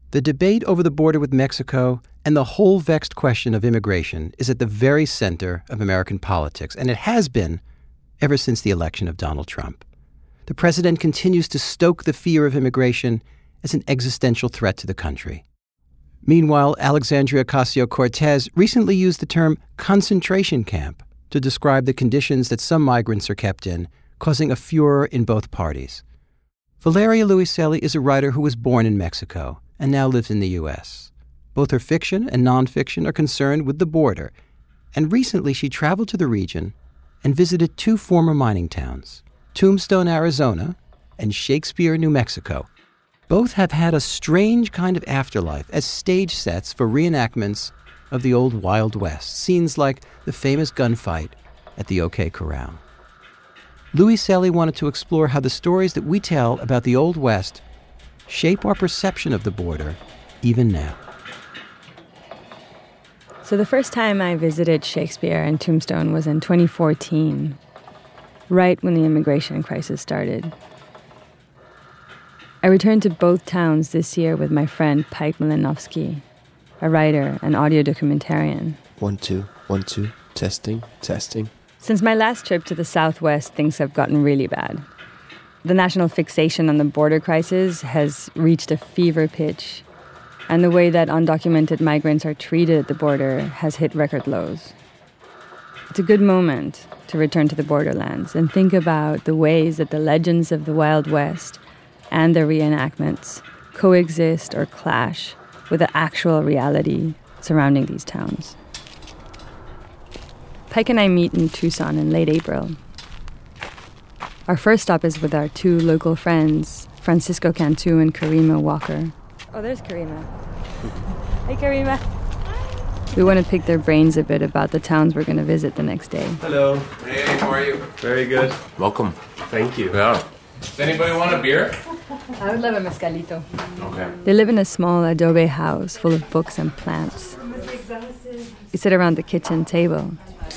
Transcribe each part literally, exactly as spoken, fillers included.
The debate over the border with Mexico and the whole vexed question of immigration is at the very center of American politics, and it has been ever since the election of Donald Trump. The president continues to stoke the fear of immigration as an existential threat to the country. Meanwhile, Alexandria Ocasio-Cortez recently used the term concentration camp to describe the conditions that some migrants are kept in, causing a furor in both parties. Valeria Luiselli is a writer who was born in Mexico and now lives in the U S. Both her fiction and nonfiction are concerned with the border, and recently she traveled to the region and visited two former mining towns, Tombstone, Arizona, and Shakespeare, New Mexico. Both have had a strange kind of afterlife as stage sets for reenactments of the old Wild West, scenes like the famous gunfight at the OK Corral. Luiselli wanted to explore how the stories that we tell about the Old West shape our perception of the border even now. So the first time I visited Shakespeare and Tombstone was in twenty fourteen, right when the immigration crisis started. I returned to both towns this year with my friend Pike Malinovsky, a writer and audio documentarian. One, two, one, two, testing, testing. Since my last trip to the Southwest, things have gotten really bad. The national fixation on the border crisis has reached a fever pitch, and the way that undocumented migrants are treated at the border has hit record lows. It's a good moment to return to the borderlands and think about the ways that the legends of the Wild West and their reenactments coexist or clash with the actual reality surrounding these towns. Pike and I meet in Tucson in late April. Our first stop is with our two local friends, Francisco Cantu and Karima Walker. Oh, there's Karima. Hey, Karima. We want to pick their brains a bit about the towns we're going to visit the next day. Hello. Hey, how are you? Very good. Welcome. Thank you. Yeah. Does anybody want a beer? I would love a mezcalito. Okay. They live in a small adobe house full of books and plants. We sit around the kitchen table.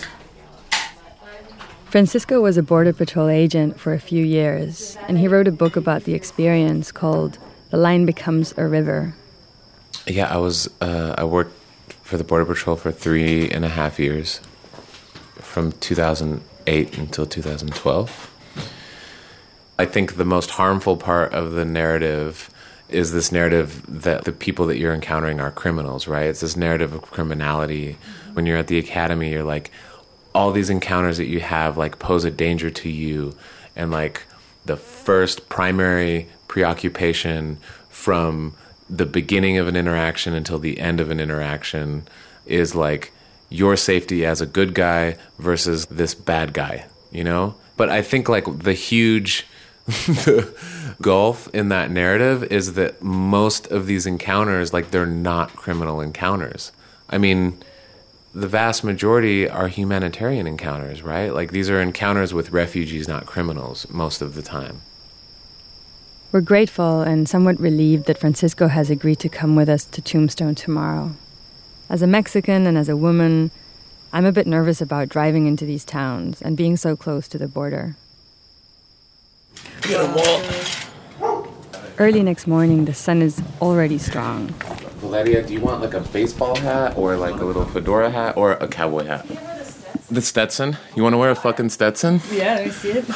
Francisco was a Border Patrol agent for a few years, and he wrote a book about the experience called The Line Becomes a River. Yeah, I was, uh, I worked for the Border Patrol for three and a half years, from two thousand eight until two thousand twelve. I think the most harmful part of the narrative is this narrative that the people that you're encountering are criminals, right? It's this narrative of criminality. When you're at the academy, you're like, all these encounters that you have like pose a danger to you, and like the first primary preoccupation from the beginning of an interaction until the end of an interaction is like your safety as a good guy versus this bad guy, you know? But I think like the huge the gulf in that narrative is that most of these encounters, like they're not criminal encounters. I mean, the vast majority are humanitarian encounters, right? Like these are encounters with refugees, not criminals, most of the time. We're grateful and somewhat relieved that Francisco has agreed to come with us to Tombstone tomorrow. As a Mexican and as a woman, I'm a bit nervous about driving into these towns and being so close to the border. Get a wall. Early next morning, the sun is already strong. Valeria, do you want like a baseball hat or like a little fedora hat or a cowboy hat? The Stetson? You want to wear a fucking Stetson? Yeah, let me see it.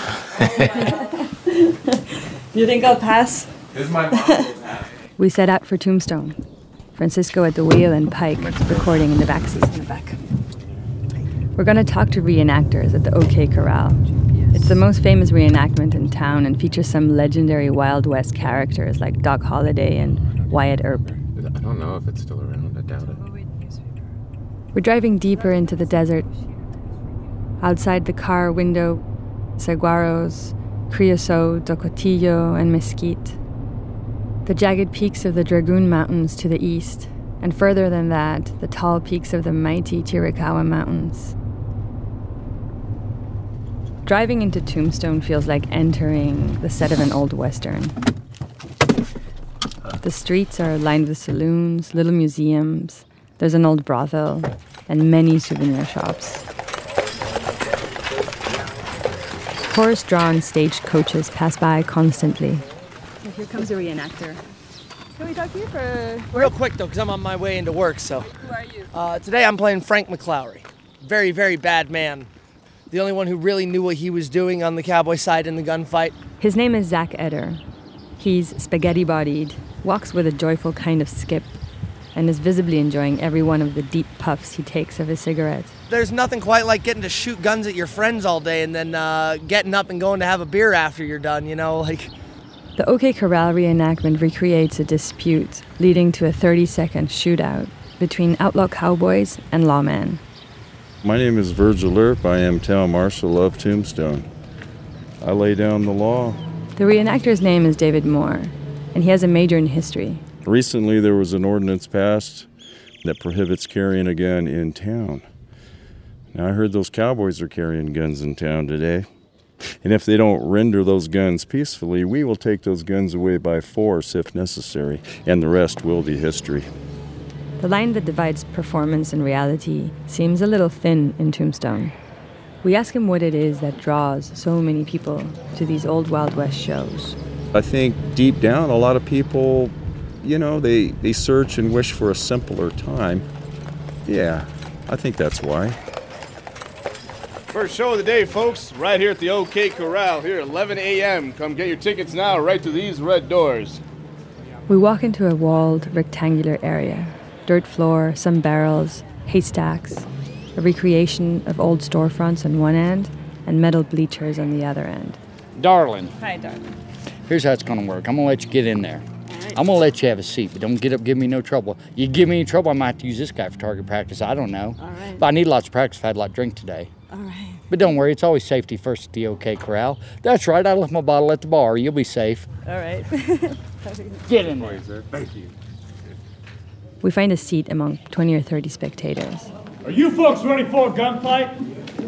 Do you think I'll pass? This is my mom's hat. We set out for Tombstone. Francisco at the wheel and Pike recording in the backseat. In the back. We're going to talk to reenactors at the OK Corral. It's the most famous reenactment in town and features some legendary Wild West characters like Doc Holliday and Wyatt Earp. I don't know if it's still around. I doubt it. We're driving deeper into the desert. Outside the car window, saguaros, creosote, ocotillo, and mesquite. The jagged peaks of the Dragoon Mountains to the east, and further than that, the tall peaks of the mighty Chiricahua Mountains. Driving into Tombstone feels like entering the set of an old western. The streets are lined with saloons, little museums. There's an old brothel, and many souvenir shops. Horse-drawn stage coaches pass by constantly. Here comes a reenactor. Can we talk to you for... Real quick, though, because I'm on my way into work, so... Who are you? Uh, today I'm playing Frank McClowry. Very, very bad man. The only one who really knew what he was doing on the cowboy side in the gunfight. His name is Zach Eder. He's spaghetti-bodied, walks with a joyful kind of skip, and is visibly enjoying every one of the deep puffs he takes of his cigarette. There's nothing quite like getting to shoot guns at your friends all day and then uh, getting up and going to have a beer after you're done, you know, like... The OK Corral reenactment recreates a dispute leading to a thirty-second shootout between outlaw cowboys and lawmen. My name is Virgil Earp. I am town marshal of Tombstone. I lay down the law. The reenactor's name is David Moore, and he has a major in history. Recently, there was an ordinance passed that prohibits carrying a gun in town. Now, I heard those cowboys are carrying guns in town today. And if they don't render those guns peacefully, we will take those guns away by force if necessary, and the rest will be history. The line that divides performance and reality seems a little thin in Tombstone. We ask him what it is that draws so many people to these old Wild West shows. I think deep down, a lot of people, you know, they, they search and wish for a simpler time. Yeah, I think that's why. First show of the day, folks, right here at the OK Corral, here at eleven a.m. Come get your tickets now, right through these red doors. We walk into a walled, rectangular area. Dirt floor, some barrels, haystacks, a recreation of old storefronts on one end, and metal bleachers on the other end. Darling. Hi, darling. Here's how it's going to work. I'm going to let you get in there. I'm going to let you have a seat, but don't get up, give me no trouble. You give me any trouble, I might have to use this guy for target practice. I don't know. All right. But I need lots of practice if I had a lot to drink today. All right. But don't worry, it's always safety first at the OK Corral. That's right, I left my bottle at the bar. You'll be safe. All right. Get in there. Sir. Thank you. We find a seat among twenty or thirty spectators. Are you folks ready for a gunfight?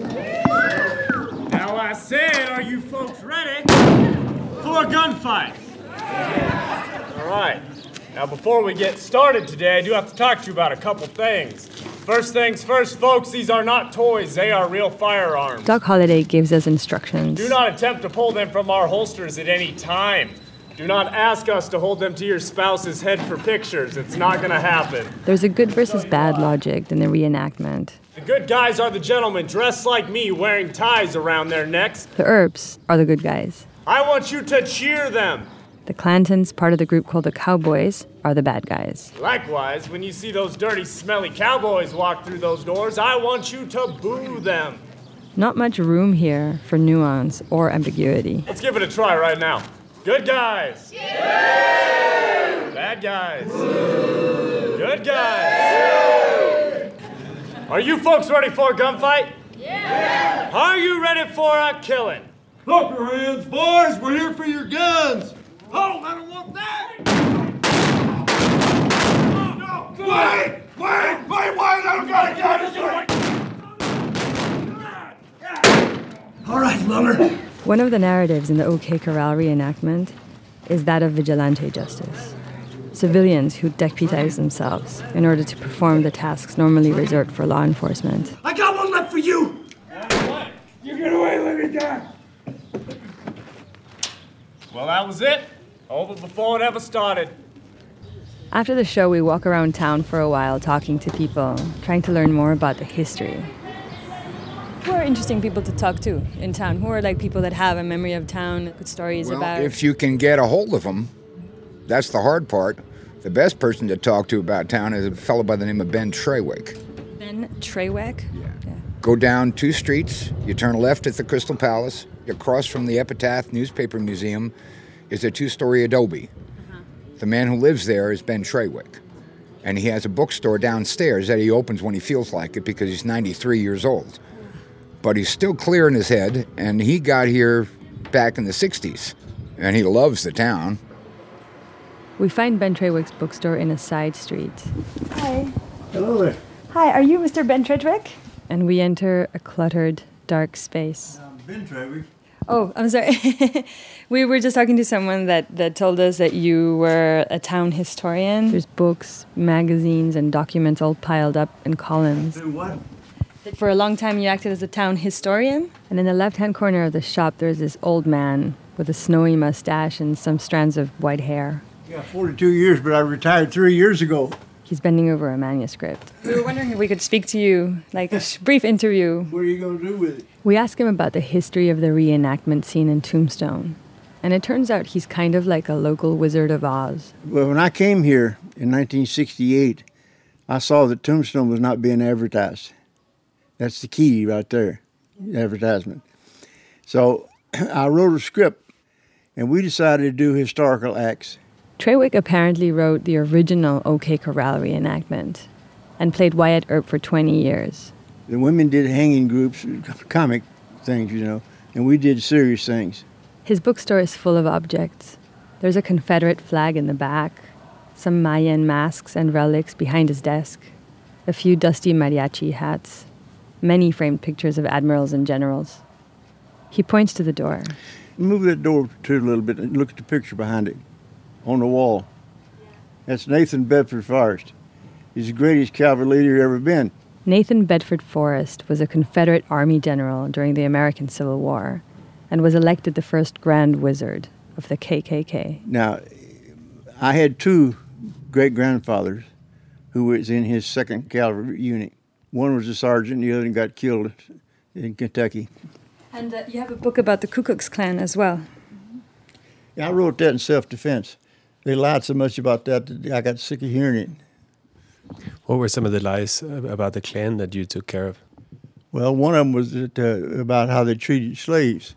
Now I said, are you folks ready for a gunfight? All right. Now before we get started today, I do have to talk to you about a couple things. First things first, folks, these are not toys. They are real firearms. Doc Holliday gives us instructions. Do not attempt to pull them from our holsters at any time. Do not ask us to hold them to your spouse's head for pictures. It's not going to happen. There's a good versus bad logic in the reenactment. The good guys are the gentlemen dressed like me wearing ties around their necks. The Earps are the good guys. I want you to cheer them. The Clantons, part of the group called the Cowboys, are the bad guys. Likewise, when you see those dirty, smelly cowboys walk through those doors, I want you to boo them. Not much room here for nuance or ambiguity. Let's give it a try right now. Good guys. Yeah. Bad guys. Woo. Good guys. Yeah. Are you folks ready for a gunfight? Yeah. Are you ready for a killing? Up your hands, boys. We're here for your guns. Oh, I don't want that. Oh, no. Wait, wait, wait, wait. I don't got a gun. All right, Lumber. One of the narratives in the OK Corral reenactment is that of vigilante justice. Civilians who deputize themselves in order to perform the tasks normally reserved for law enforcement. I got one left for you! What? You get away, let me down! Well, that was it. Over before it ever started. After the show, we walk around town for a while talking to people, trying to learn more about the history. Who are interesting people to talk to in town? Who are like people that have a memory of town, good stories well, about? If you can get a hold of them, that's the hard part. The best person to talk to about town is a fellow by the name of Ben Trawick. Ben Trawick? Yeah. yeah. Go down two streets, you turn left at the Crystal Palace, across from the Epitaph Newspaper Museum is a two-story adobe. Uh-huh. The man who lives there is Ben Trawick. And he has a bookstore downstairs that he opens when he feels like it because he's ninety-three years old. But he's still clear in his head, and he got here back in the sixties, and he loves the town. We find Ben Trawick's bookstore in a side street. Hi. Hello there. Hi, are you Mister Ben Trawick? And we enter a cluttered, dark space. I'm Ben Trawick. Oh, I'm sorry. We were just talking to someone that, that told us that you were a town historian. There's books, magazines, and documents all piled up in columns. Do what? For a long time, you acted as a town historian. And in the left-hand corner of the shop, there's this old man with a snowy mustache and some strands of white hair. Yeah, forty-two years, but I retired three years ago. He's bending over a manuscript. We were wondering if we could speak to you, like a brief interview. What are you going to do with it? We asked him about the history of the reenactment scene in Tombstone. And it turns out he's kind of like a local Wizard of Oz. Well, when I came here in nineteen sixty-eight, I saw that Tombstone was not being advertised. That's the key right there, advertisement. So I wrote a script, and we decided to do historical acts. Trawick apparently wrote the original OK Corral reenactment and played Wyatt Earp for twenty years. The women did hanging groups, comic things, you know, and we did serious things. His bookstore is full of objects. There's a Confederate flag in the back, some Mayan masks and relics behind his desk, a few dusty mariachi hats, many framed pictures of admirals and generals. He points to the door. Move that door to a little bit and look at the picture behind it on the wall. That's Nathan Bedford Forrest. He's the greatest cavalry leader ever been. Nathan Bedford Forrest was a Confederate Army general during the American Civil War and was elected the first Grand Wizard of the K K K. Now, I had two great-grandfathers who was in his second Cavalry unit. One was a sergeant, the other got killed in Kentucky. And uh, you have a book about the Ku Klux Klan as well. Yeah, I wrote that in self-defense. They lied so much about that that I got sick of hearing it. What were some of the lies about the Klan that you took care of? Well, one of them was that, uh, about how they treated slaves.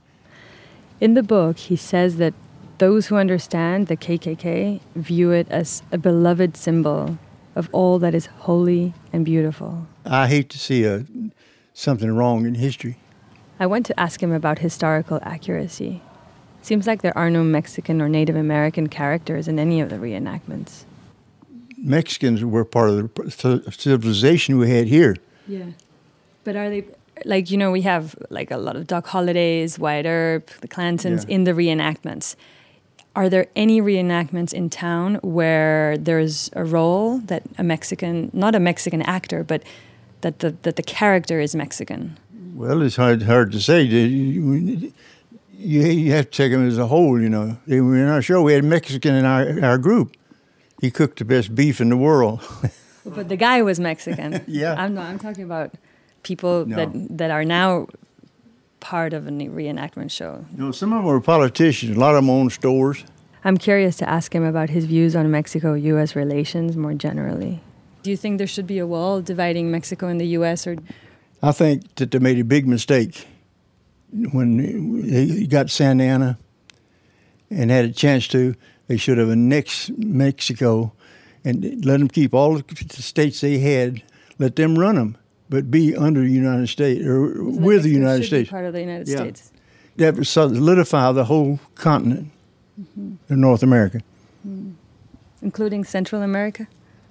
In the book, he says that those who understand the K K K view it as a beloved symbol of all that is holy and beautiful. I hate to see a, something wrong in history. I went to ask him about historical accuracy. Seems like there are no Mexican or Native American characters in any of the reenactments. Mexicans were part of the civilization we had here. Yeah. But are they, like, you know, we have like a lot of Doc Hollidays, Wyatt Earp, the Clantons Yeah. in the reenactments. Are there any reenactments in town where there's a role that a Mexican, not a Mexican actor, but that the that the character is Mexican? Well, it's hard hard to say. You, you, you have to take them as a whole, you know. In our show, we had a Mexican in our, our group. He cooked the best beef in the world. But the guy was Mexican. Yeah. I'm not, I'm talking about people No. that that are now part of a reenactment show. You know, some of them were politicians. A lot of them owned stores. I'm curious to ask him about his views on Mexico-U S relations more generally. Do you think there should be a wall dividing Mexico and the U S, or? I think that they made a big mistake when they got Santa Ana and had a chance to. They should have annexed Mexico and let them keep all the states they had, let them run them, but be under the United States or So with the Mexico United should States. be part of the United Yeah. States. That would solidify the whole continent of North America. Mm. Including Central America?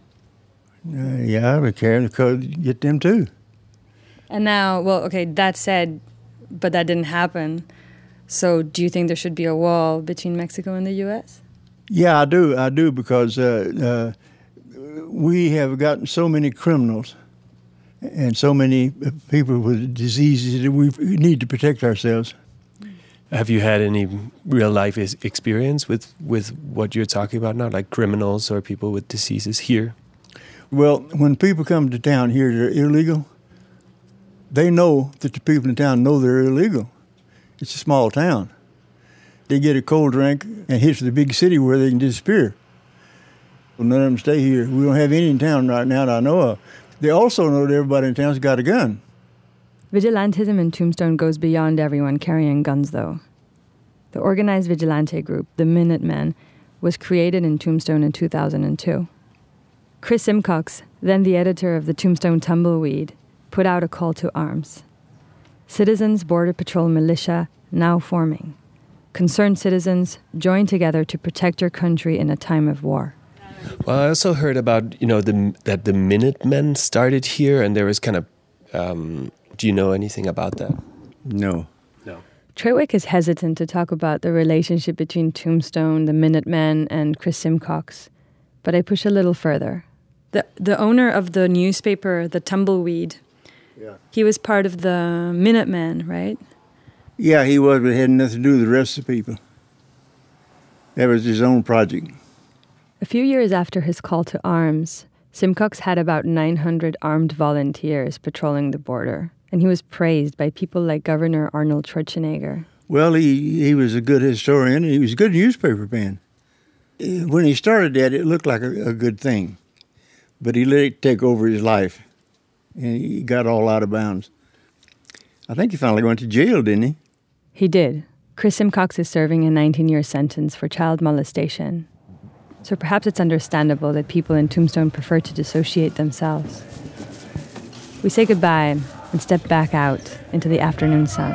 Uh, yeah, I would care to get them too. And now, well, okay, that said, but that didn't happen. So do you think there should be a wall between Mexico and the U S? Yeah, I do. I do because uh, uh, we have gotten so many criminals and so many people with diseases that we need to protect ourselves. Have you had any real life is- experience with, with what you're talking about now, like criminals or people with diseases here? Well, when people come to town here that are illegal, they know that the people in town know they're illegal. It's a small town. They get a cold drink and hit to the big city where they can disappear. Well, none of them stay here. We don't have any in town right now that I know of. They also know that everybody in town's got a gun. Vigilantism in Tombstone goes beyond everyone carrying guns, though. The organized vigilante group, the Minutemen, was created in Tombstone in two thousand two. Chris Simcox, then the editor of the Tombstone Tumbleweed, put out a call to arms. Citizens Border Patrol militia now forming. Concerned citizens join together to protect your country in a time of war. Well, I also heard about, you know, the, that the Minutemen started here, and there was kind of, um, do you know anything about that? No. No. Trawick is hesitant to talk about the relationship between Tombstone, the Minutemen, and Chris Simcox, but I push a little further. The the owner of the newspaper, the Tumbleweed, yeah. he was part of the Minutemen, right? Yeah, he was, but it had nothing to do with the rest of the people. That was his own project. A few years after his call to arms, Simcox had about nine hundred armed volunteers patrolling the border, and he was praised by people like Governor Arnold Schwarzenegger. Well, he, he was a good historian, and he was a good newspaper man. When he started that, it looked like a, a good thing, but he let it take over his life, and he got all out of bounds. I think he finally went to jail, didn't he? He did. Chris Simcox is serving a nineteen-year sentence for child molestation. So perhaps it's understandable that people in Tombstone prefer to dissociate themselves. We say goodbye and step back out into the afternoon sun.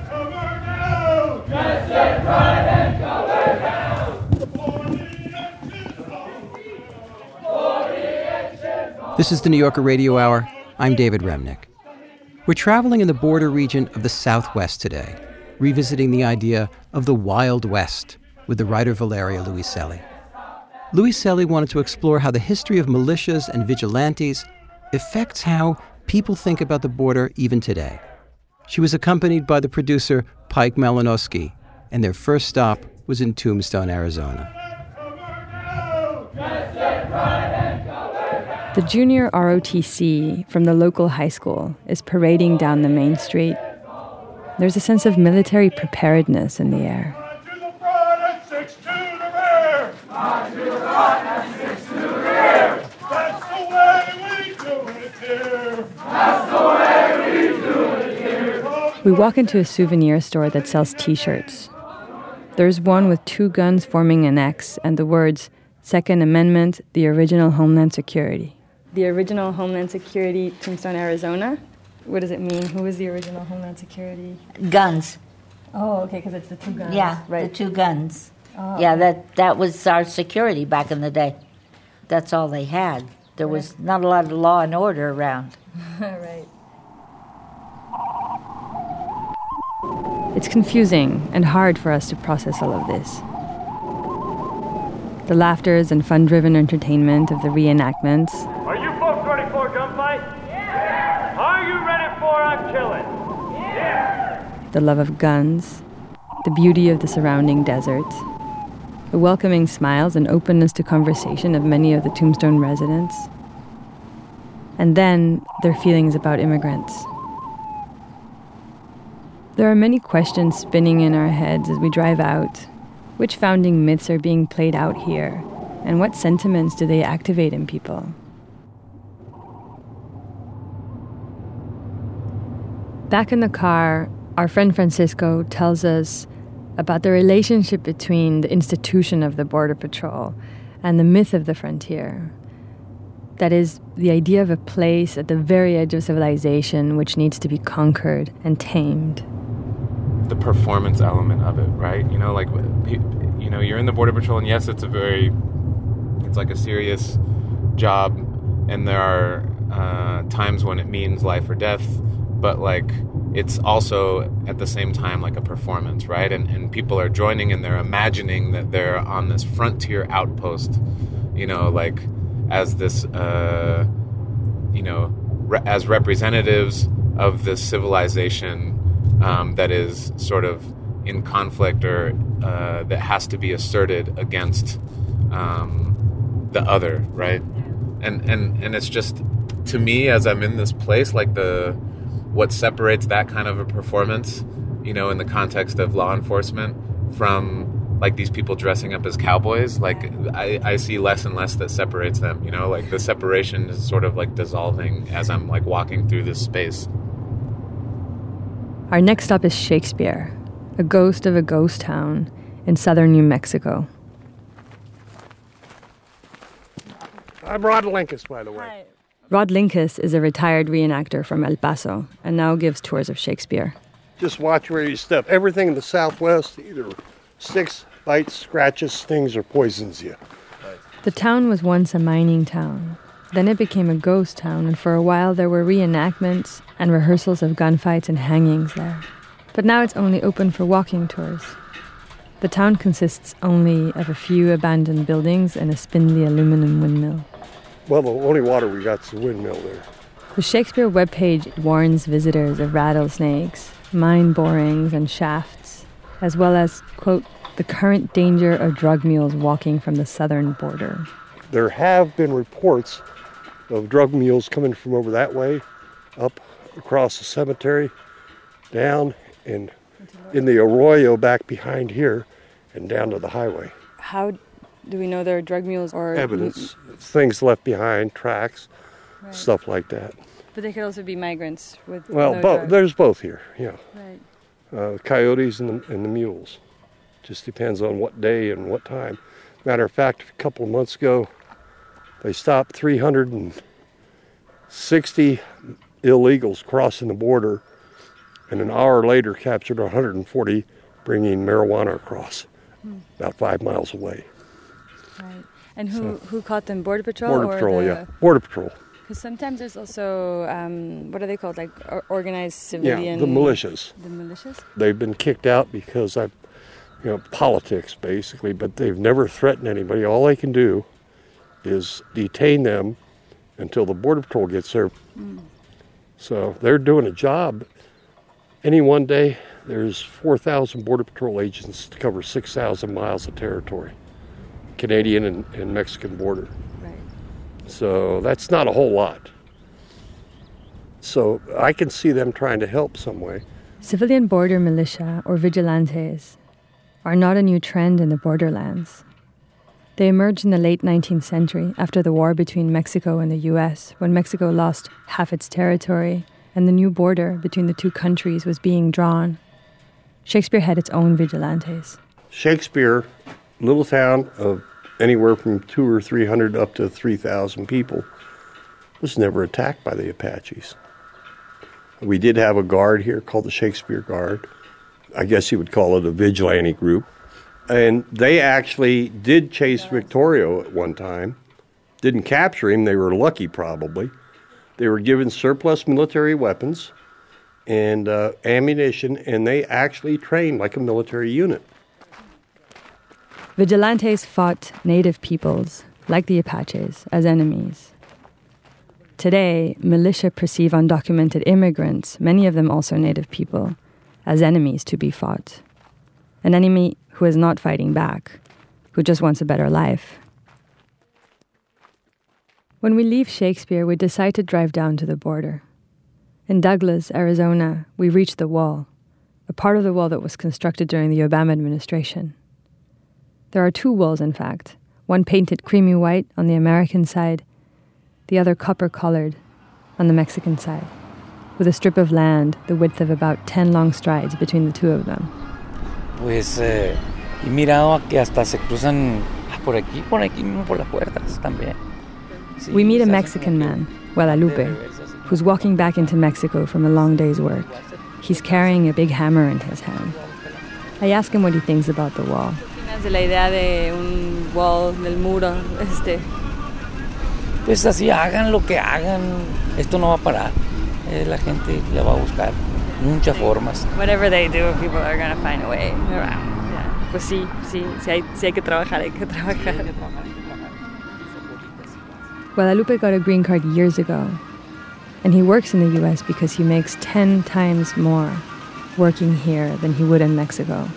This is the New Yorker Radio Hour. I'm David Remnick. We're traveling in the border region of the Southwest today, revisiting the idea of the Wild West with the writer Valeria Luiselli. Luiselli wanted to explore how the history of militias and vigilantes affects how people think about the border even today. She was accompanied by the producer Pike Malinowski, and their first stop was in Tombstone, Arizona. The junior R O T C from the local high school is parading down the main street. There's a sense of military preparedness in the air. We walk into a souvenir store that sells T-shirts. There's one with two guns forming an X and the words, Second Amendment, the original Homeland Security. The original Homeland Security, Tombstone, Arizona? What does it mean? Who was the original Homeland Security? Guns. Oh, okay, because it's the two guns. Yeah, right. the two guns. Oh, yeah, okay. that, that was our security back in the day. That's all they had. There was not a lot of law and order around. Right. It's confusing and hard for us to process all of this. The laughters and fun-driven entertainment of the reenactments. Are you folks ready for a gunfight? Yeah! Are you ready for a killing? Yeah! The love of guns. The beauty of the surrounding desert. The welcoming smiles and openness to conversation of many of the Tombstone residents. And then their feelings about immigrants. There are many questions spinning in our heads as we drive out. Which founding myths are being played out here? And what sentiments do they activate in people? Back in the car, our friend Francisco tells us about the relationship between the institution of the Border Patrol and the myth of the frontier. That is, the idea of a place at the very edge of civilization which needs to be conquered and tamed. The performance element of it, right? You know, like, you know, you're in the Border Patrol, and yes, it's a very, it's like a serious job, and there are uh, times when it means life or death, but like, it's also at the same time like a performance, right? And and people are joining and they're imagining that they're on this frontier outpost, you know, like as this, uh, you know, re- as representatives of this civilization um, that is sort of in conflict or uh, that has to be asserted against um, the other, right? And and and it's just, to me, as I'm in this place, like the what separates that kind of a performance, you know, in the context of law enforcement from like these people dressing up as cowboys, like I, I see less and less that separates them, you know, like the separation is sort of like dissolving as I'm like walking through this space. Our next stop is Shakespeare, a ghost of a ghost town in southern New Mexico. I'm Rod Linkus, by the way. Hi. Rod Linkus is a retired reenactor from El Paso and now gives tours of Shakespeare. Just watch where you step. Everything in the Southwest either sticks, bites, scratches, stings, or poisons you. The town was once a mining town. Then it became a ghost town, and for a while there were reenactments and rehearsals of gunfights and hangings there. But now it's only open for walking tours. The town consists only of a few abandoned buildings and a spindly aluminum windmill. Well, the only water we got is the windmill there. The Shakespeare webpage warns visitors of rattlesnakes, mine borings, and shafts, as well as, quote, the current danger of drug mules walking from the southern border. There have been reports of drug mules coming from over that way, up across the cemetery, down and in the arroyo back behind here, and down to the highway. How do we know they're drug mules or... Evidence, things left behind, tracks, Right. stuff like that. But they could also be migrants with Well, no bo- drugs. there's both here, yeah. Right. Uh, coyotes and the, and the mules. Just depends on what day and what time. Matter of fact, a couple of months ago, they stopped three hundred sixty illegals crossing the border, and an hour later captured one hundred forty bringing marijuana across, Hmm. about five miles away. Right. And who, who caught them? Border Patrol? Border or Patrol, the... yeah. Border Patrol. Because sometimes there's also, um, what are they called? Like or- organized civilian... Yeah, the militias. The militias? They've been kicked out because of, you know, politics, basically, but they've never threatened anybody. All they can do is detain them until the Border Patrol gets there. Mm. So they're doing a job. Any one day, there's four thousand Border Patrol agents to cover six thousand miles of territory, Canadian and, and Mexican border. Right. So that's not a whole lot. So I can see them trying to help some way. Civilian border militia, or vigilantes, are not a new trend in the borderlands. They emerged in the late nineteenth century after the war between Mexico and the U S, when Mexico lost half its territory and the new border between the two countries was being drawn. Shakespeare had its own vigilantes. Shakespeare, little town of anywhere from two or three hundred up to three thousand people, was never attacked by the Apaches. We did have a guard here called the Shakespeare Guard. I guess you would call it a vigilante group. And they actually did chase Victorio at one time. Didn't capture him. They were lucky, probably. They were given surplus military weapons and uh, ammunition, and they actually trained like a military unit. Vigilantes fought native peoples, like the Apaches, as enemies. Today, militia perceive undocumented immigrants, many of them also native people, as enemies to be fought. An enemy who is not fighting back, who just wants a better life. When we leave Shakespeare, we decide to drive down to the border. In Douglas, Arizona, we reach the wall, a part of the wall that was constructed during the Obama administration. There are two walls, in fact, one painted creamy white on the American side, the other copper-colored on the Mexican side, with a strip of land the width of about ten long strides between the two of them. Pues, eh, y mirado que hasta se cruzan por aquí, por aquí mismo por las puertas también. We meet a Mexican man, Guadalupe, who's walking back into Mexico from a long day's work. He's carrying a big hammer in his hand. I ask him what he thinks about the wall. De la idea de un wall, del muro, este. Pues así, hagan lo que hagan, esto no va a parar. Eh, la gente la va a buscar muchas formas. Whatever they do, people are going to find a way around. Yeah. Pues sí, sí, si hay, si hay que trabajar, hay que trabajar. Guadalupe got a green card years ago, and he works in the U S because he makes ten times more working here than he would in Mexico.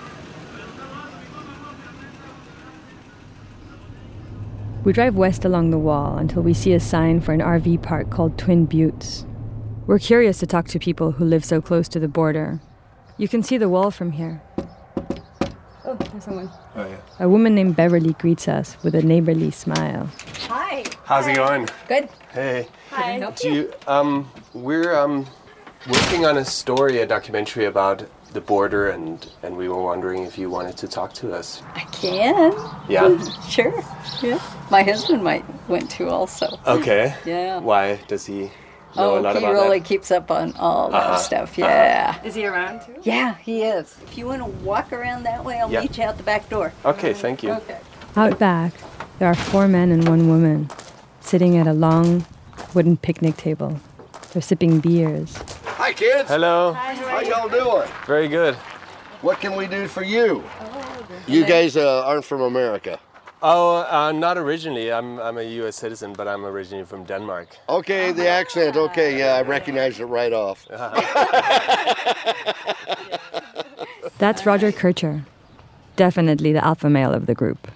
We drive west along the wall until we see a sign for an R V park called Twin Buttes. We're curious to talk to people who live so close to the border. You can see the wall from here. Oh, there's someone. Oh, yeah. A woman named Beverly greets us with a neighborly smile. Hi. How's it going? Good. Hey. Hi. Do you, um, we're um, working on a story, a documentary about the border, and, and we were wondering if you wanted to talk to us. I can. Yeah? Sure. Yeah. My husband might want to also. Okay. Yeah. Why? Does he know Oh, a lot he about really that? keeps up on all that Uh-huh. stuff. Uh-huh. Yeah. Is he around too? Yeah, he is. If you want to walk around that way, I'll Yeah. meet you out the back door. Okay, thank you. Okay. Out back, there are four men and one woman sitting at a long wooden picnic table. They're sipping beers. Hi, kids. Hello. How y'all doing? Very good. What can we do for you? You guys uh, aren't from America. Oh, uh, not originally. I'm I'm a U S citizen, but I'm originally from Denmark. Okay, the accent. Okay, yeah, I recognized it right off. That's Roger Kircher. definitely the alpha male of the group.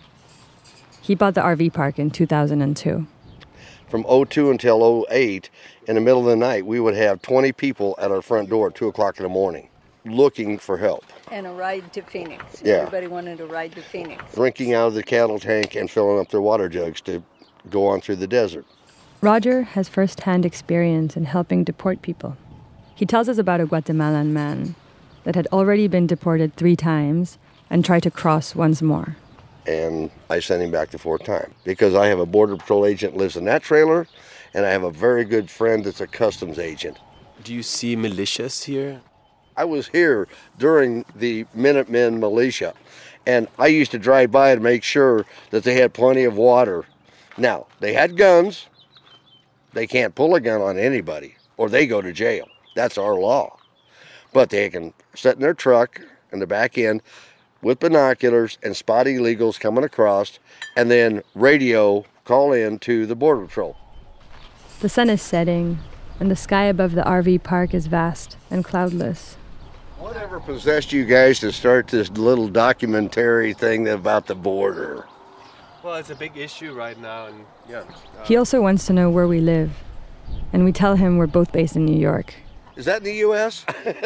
He bought the R V park in two thousand two. From oh two until oh eight, in the middle of the night, we would have twenty people at our front door at two o'clock in the morning looking for help. And a ride to Phoenix. Yeah. Everybody wanted a ride to Phoenix. Drinking out of the cattle tank and filling up their water jugs to go on through the desert. Roger has first-hand experience in helping deport people. He tells us about a Guatemalan man that had already been deported three times and tried to cross once more. And I sent him back the fourth time because I have a Border Patrol agent lives in that trailer, and I have a very good friend that's a customs agent. Do you see militias here? I was here during the Minutemen militia, and I used to drive by to make sure that they had plenty of water. Now, they had guns. They can't pull a gun on anybody, or they go to jail. That's our law. But they can sit in their truck in the back end with binoculars and spot illegals coming across, and then radio call in to the Border Patrol. The sun is setting, and the sky above the R V park is vast and cloudless. Whatever possessed you guys to start this little documentary thing about the border? Well, it's a big issue right now, and yeah. Uh, He also wants to know where we live, and we tell him we're both based in New York. Is that in the U S?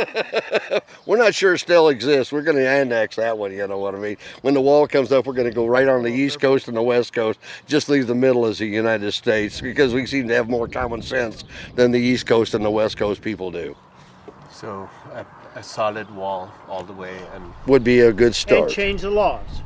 We're not sure it still exists. We're going to annex that one, you know what I mean? When the wall comes up, we're going to go right on the East Coast and the West Coast. Just leave the middle as the United States, because we seem to have more common sense than the East Coast and the West Coast people do. So a, a solid wall all the way, and would be a good start. And change the laws.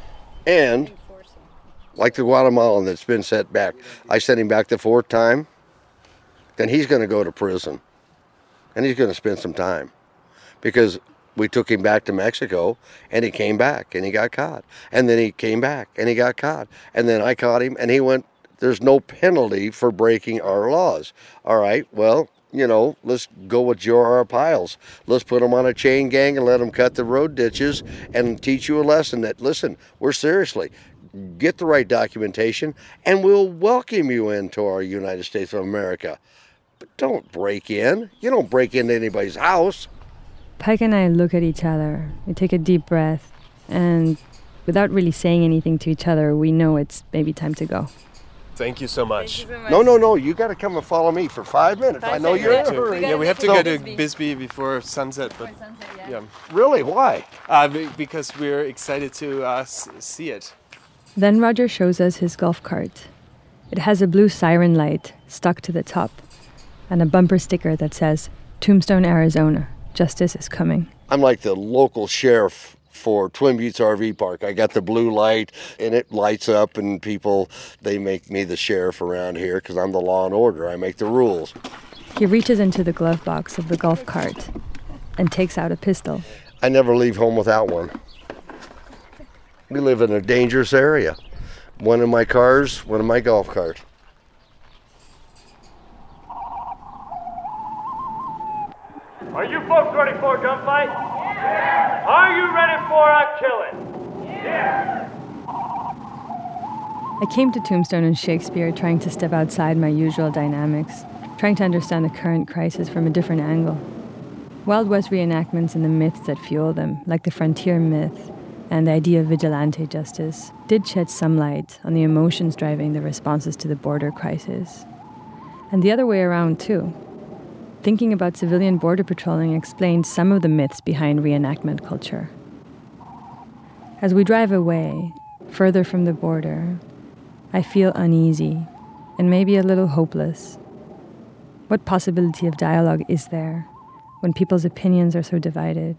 And like the Guatemalan that's been set back, I sent him back the fourth time, then he's going to go to prison. And he's going to spend some time, because we took him back to Mexico, and he came back, and he got caught. And then he came back, and he got caught. And then I caught him, and he went, there's no penalty for breaking our laws. All right, well, you know, let's go with Joe Arpaio's. Let's put him on a chain gang and let him cut the road ditches and teach you a lesson that, listen, we're seriously, get the right documentation, and we'll welcome you into our United States of America. But don't break in. You don't break into anybody's house. Pike and I look at each other. We take a deep breath, and without really saying anything to each other, we know it's maybe time to go. Thank you so much. You so much. No, no, no. You got to come and follow me for five minutes. Five I know minutes. you're in a We hurry. Yeah, we have to So- go to Bisbee before sunset, but sunset, yeah. yeah. Really? Why? Uh, be- because we're excited to uh, s- see it. Then Roger shows us his golf cart. It has a blue siren light stuck to the top, and a bumper sticker that says, Tombstone, Arizona, justice is coming. I'm like the local sheriff for Twin Buttes R V Park. I got the blue light, and it lights up, and people, they make me the sheriff around here because I'm the law and order. I make the rules. He reaches into the glove box of the golf cart and takes out a pistol. I never leave home without one. We live in a dangerous area. One in my cars, one in my golf cart. Are you folks ready for a gunfight? Yeah. Are you ready for a killing? Yeah. I came to Tombstone and Shakespeare trying to step outside my usual dynamics, trying to understand the current crisis from a different angle. Wild West reenactments and the myths that fuel them, like the frontier myth and the idea of vigilante justice, did shed some light on the emotions driving the responses to the border crisis. And the other way around, too. Thinking about civilian border patrolling explained some of the myths behind reenactment culture. As we drive away, further from the border, I feel uneasy and maybe a little hopeless. What possibility of dialogue is there when people's opinions are so divided?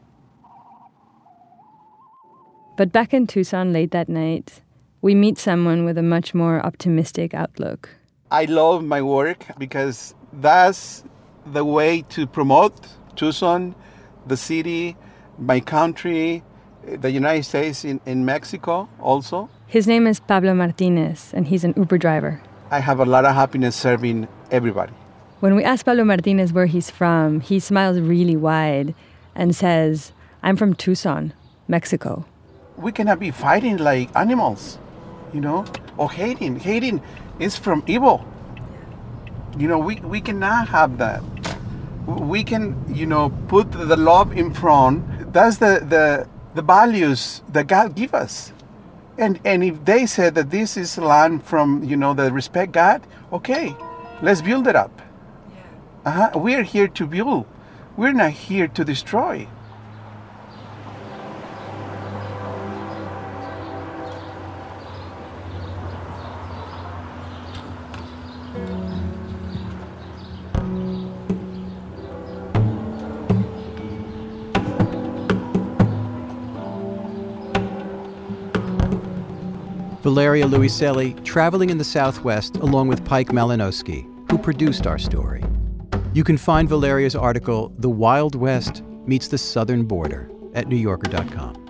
But back in Tucson late that night, we meet someone with a much more optimistic outlook. I love my work because that's the way to promote Tucson, the city, my country, the United States, in, in Mexico also. His name is Pablo Martinez, and he's an Uber driver. I have a lot of happiness serving everybody. When we ask Pablo Martinez where he's from, he smiles really wide and says, I'm from Tucson, Mexico. We cannot be fighting like animals, you know, or hating. Hating is from evil. You know, we, we cannot have that. We can, you know, put the love in front. That's the, the the values that God give us. And and if they said that this is land from, you know, that respect God, okay, let's build it up. Uh-huh. We're here to build. We're not here to destroy. Valeria Luiselli traveling in the Southwest along with Pike Malinowski, who produced our story. You can find Valeria's article, The Wild West Meets the Southern Border, at new yorker dot com.